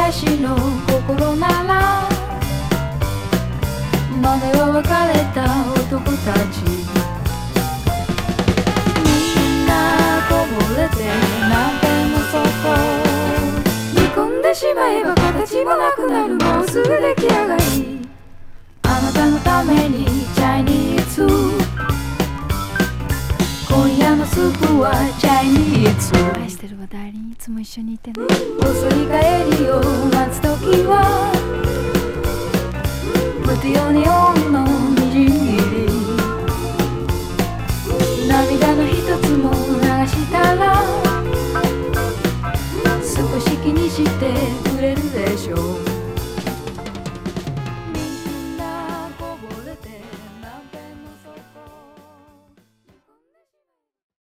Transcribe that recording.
昔の心ならまだは別れた男たちみんなこぼれて鍋の底煮込んでしまえば形もなくなるもうすぐ出来上がりあなたのためにチャイニーズ今夜のスープはチャイニーズ愛してるわダーリンいつも一緒にいてね遅い帰りを待つときは無理ように